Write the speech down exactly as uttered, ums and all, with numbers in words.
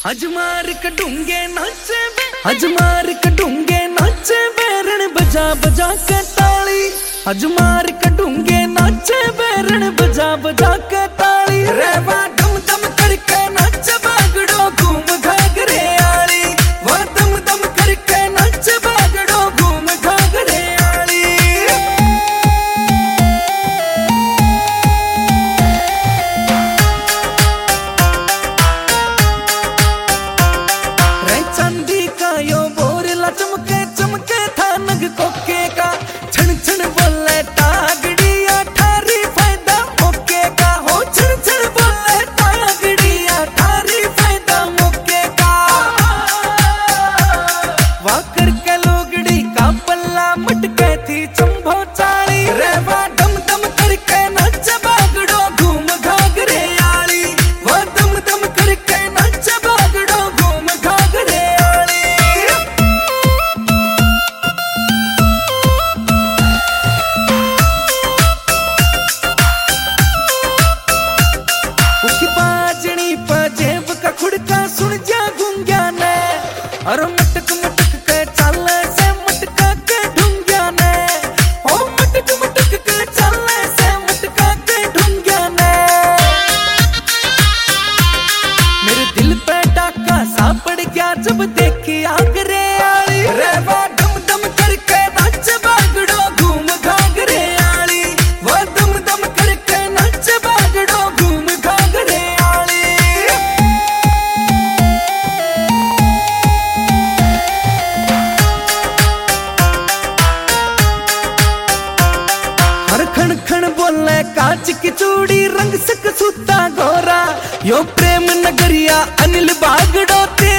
हजमार कटूंगे नाचे हजमार कटूंगे नाचे बैरण बजा बजा के ताली। हजमार कटूंगे नाचे बैरण बजा बजा के ताली। रेवा दम दम करके नाच बागड़ो घूम घाघरे आली। वो दम दम करके नाच बागड़ो घूम घाघरे आली। रे चांदी का यो बोरला चमके चमके था नग कोके का। छन छन बोले तागड़िया ठारी फायदा मौके का। हो छन छन बोले तागड़िया ठारी फायदा मौके का। वाह करके लोगड़ी का पल्ला मटके थी चंभो चाली। रेवा दम दम करके नाच बागड़ो घूम घाघरे आली। वो दम दम करके नाच बागड़ो घूम घाघरे आली। उसकी बाजनी पर जेब का खुड़का सुन जा गूंग्या ने। और मटक मटक के चाले से मटका के ढूंग्या ने। ओ मटक मटक के चाले से मटका के ढूंग्या ने। मेरे दिल पे डाका सा पड़ गया जब देखी आगरे आली। रेवा दम दम करके नाच बागड़ो घूम घाघरे आली। वो दम दम करके नाच बागड़ो घूम घाघरे आली। हर खण खण बोले कांच की चूड़ी रंग सक सूता गोरा। यो प्रेम नगरिया अनिल बागड़ो ते